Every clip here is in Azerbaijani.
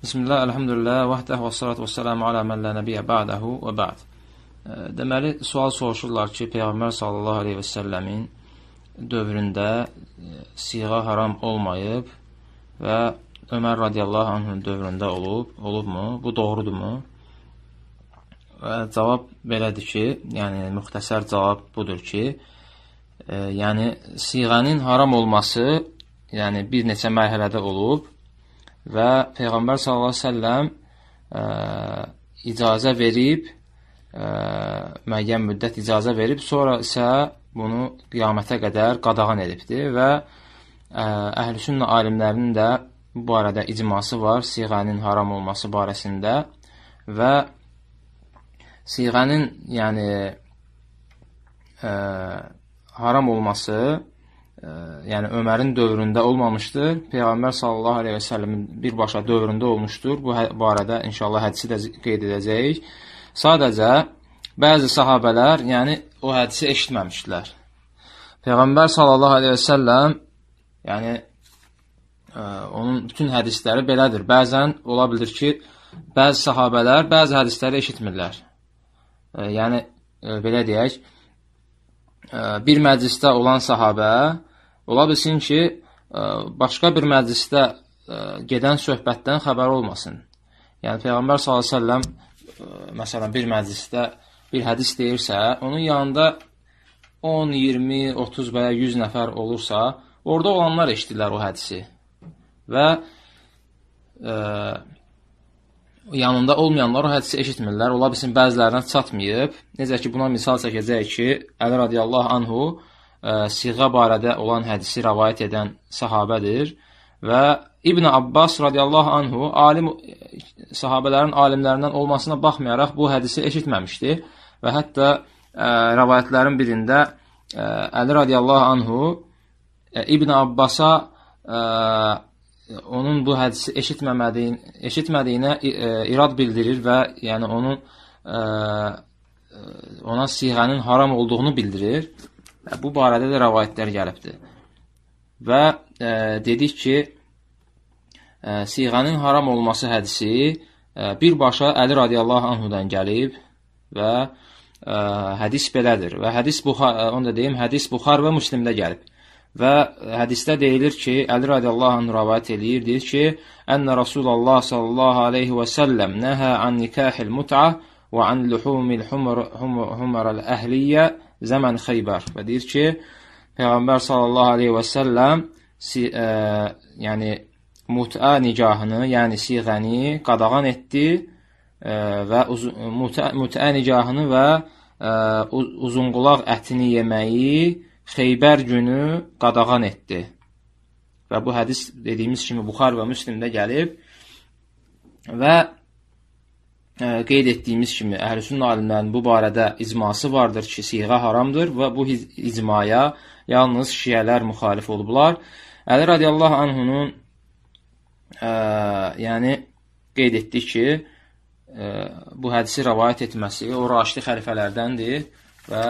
Bismillah, elhamdülillah, vəhdəh və salatu və selamu alə mən lə nəbiyyə ba'dəhu və ba'd. Deməli, sual soruşurlar ki, Peyğəmbər sallallahu aleyhi və səlləmin dövründə siğa haram olmayıb və Ömər radiyallahu anhın dövründə olubmu? Bu doğrudurmu? Cavab belədir ki, yəni müxtəsər cavab budur ki, yəni siğənin haram olması yəni bir neçə mərhələdə olub və Peyğəmbər sallallahu əleyhi və səlləm icazə verib, müəyyən müddət icazə verib, sonra isə bunu qiyamətə qədər qadağan edibdir və əhl-i-sünnə alimlərinin də bu barədə icması var, siğənin haram olması barəsində və siğənin yəni haram olması yəni Ömərin dövründə olmamışdır. Peyğəmbər sallallahu aleyhi və səlləmin birbaşa dövründə olmuşdur. Bu barədə inşallah hədisi də qeyd edəcəyik. Sadəcə bəzi sahabələr yəni o hədisi eşitməmişdilər. Peyğəmbər sallallahu aleyhi və səlləm yəni onun bütün hədisləri belədir. Bəzən ola bilir ki, bəzi sahabələr bəzi hədisləri eşitmirlər. Yəni belə deyək, bir məclisdə olan sahabə ola bilsin ki, başqa bir məclisdə gedən söhbətdən xəbər olmasın. Yəni, Peyğəmbər s.ə.v məsələn, bir məclisdə bir hədis deyirsə, onun yanında 10, 20, 30 və ya 100 nəfər olursa, orada olanlar eşidirlər o hədisi. Və yanında olmayanlar o hədisi eşitmirlər. Ola bilsin, bəzilərinə çatmayıb. Necə ki, buna misal çəkəcək ki, Əli radiyallahu anhu siğa barədə olan hədisi rəvayət edən sahabədir və İbn Abbas radiyallahu anhu sahabələrin alimlərindən olmasına baxmayaraq bu hədisi eşitməmişdi və hətta rəvayətlərin birində Əli radiyallahu anhu İbn Abbasa onun bu hədisi eşitmədiyinə irad bildirir və yəni ona siğənin haram olduğunu bildirir. Bu barədə də rəvayətlər gəlibdir. Və dedik ki, siğənin haram olması hədisi birbaşa Əli radiyallahu anhudan gəlib və hədis belədir. Və hədis Buxar və Müslimdə gəlib. Və hədisdə deyilir ki, Əli radiyallahu anhu rəvayət edir, deyir ki, Ənə Rasulallah sallallahu aleyhi və səlləm nəhə an nikahil mut'a və an luhumil humaral əhliyyə Zəmən Xeybər və deyir ki, Peyğəmbər sallallahu aleyhi və səlləm yəni mut'a nicahını, yəni siğəni qadağan etdi və mut'a nicahını və uzunqulaq ətini yeməyi Xeybər günü qadağan etdi. Və bu hədis dediyimiz kimi Buxar və Müslimdə gəlib və qeyd etdiyimiz kimi əhl-i-sünnə alimlərinin bu barədə icması vardır ki, siğa haramdır və bu icmaya yalnız şiələr müxalif olublar. Əli radiyallahu anhunun yəni qeyd etdik ki, bu hədisi rəvayət etməsi o raşidi xəlifələrdəndir və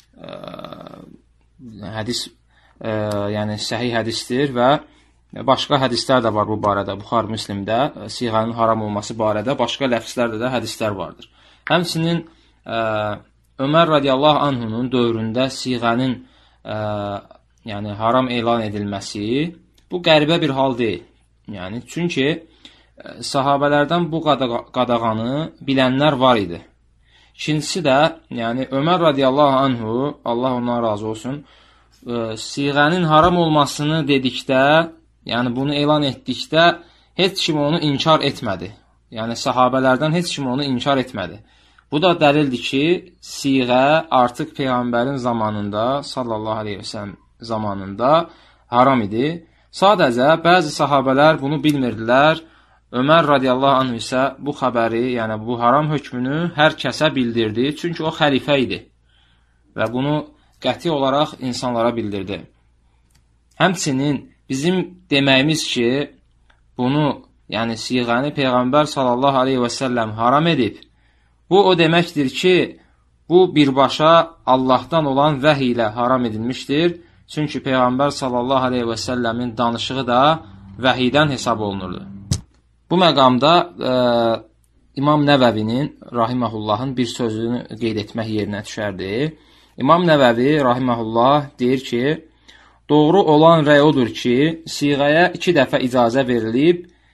hədis yəni səhih hədisdir və başqa hədislər də var bu barədə. Buxar Müslimdə siğənin haram olması barədə başqa ləfslərdə də hədislər vardır. Həmçinin Ömər radiyallahu anhunun dövründə siğənin yəni haram elan edilməsi bu qəribə bir hal deyil. Yəni çünki sahabələrdən bu qadağanı bilənlər var idi. İkincisi də yəni Ömər radiyallahu anhu, Allah ondan razı olsun, siğənin haram olmasını dedikdə, yəni bunu elan etdikdə heç kim onu inkar etmədi. Yəni sahabələrdən heç kim onu inkar etmədi. Bu da dəlildir ki, siğə artıq Peyğəmbərin zamanında, sallallahu aleyhi və səlləm zamanında haram idi. Sadəcə bəzi sahabələr bunu bilmirdilər. Ömər radiyallahu anh isə bu xəbəri, yəni bu haram hökmünü hər kəsə bildirdi. Çünki o xəlifə idi və bunu qəti olaraq insanlara bildirdi. Həmçinin bizim deməyimiz ki, bunu, yəni siğəni Peyğəmbər sallallahu aleyhi və səlləm haram edib, bu o deməkdir ki, bu birbaşa Allahdan olan vəhiy ilə haram edilmişdir. Çünki Peyğəmbər sallallahu aleyhi və səlləmin danışığı da vəhiydən hesab olunurdu. Bu məqamda İmam Nəvəvinin rahiməhullahın bir sözünü qeyd etmək yerinə düşərdi. İmam Nəvəvi rahiməhullah deyir ki, doğru olan rəy odur ki, siğəyə 2 dəfə icazə verilib,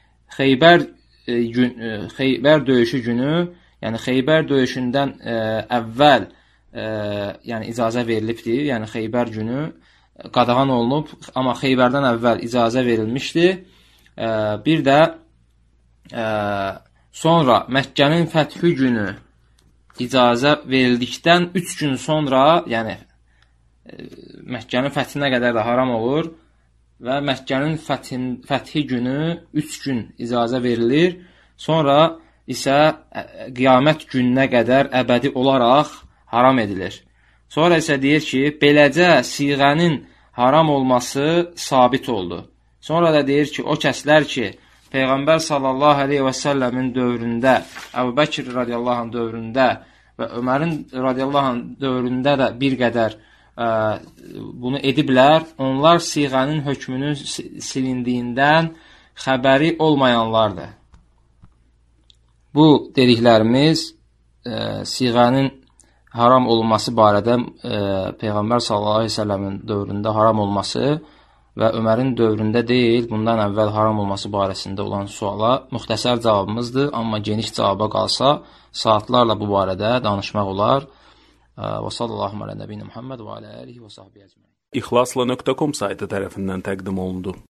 Xeybər döyüşü günü, yəni Xeybər döyüşündən əvvəl yəni icazə verilibdir. Yəni Xeybər günü qadağan olunub, amma Xeybərdən əvvəl icazə verilmişdi. Bir də sonra Məkkənin fəthi günü icazə verildikdən 3 gün sonra, yəni Məkkənin fəthinə qədər də haram olur və Məkkənin fəthi günü 3 gün icazə verilir. Sonra isə qiyamət gününə qədər əbədi olaraq haram edilir. Sonra isə deyir ki, beləcə siğənin haram olması sabit oldu. Sonra da deyir ki, o kəslər ki, Peyğəmbər sallallahu aleyhi və səlləmin dövründə, Əbu Bəkir radiyallahu anh dövründə və Ömərin radiyallahu anh dövründə də bir qədər bunu ediblər. Onlar siğənin hökmünün silindiyindən xəbəri olmayanlardır. Bu dediklərimiz siğənin haram olunması barədə Peyğəmbər sallallahu aleyhi və səlləmin dövründə haram olması və Ömərin dövründə deyil, bundan əvvəl haram olması barəsində olan suala müxtəsər cavabımızdır. Amma geniş cavaba qalsa, saatlarla bu barədə danışmaq olar. Və sallallahu alə nəbiyyina Muhammed və alə alihi və sahbihi əcməin. İxlasla.com saytı tərəfindən təqdim olundu.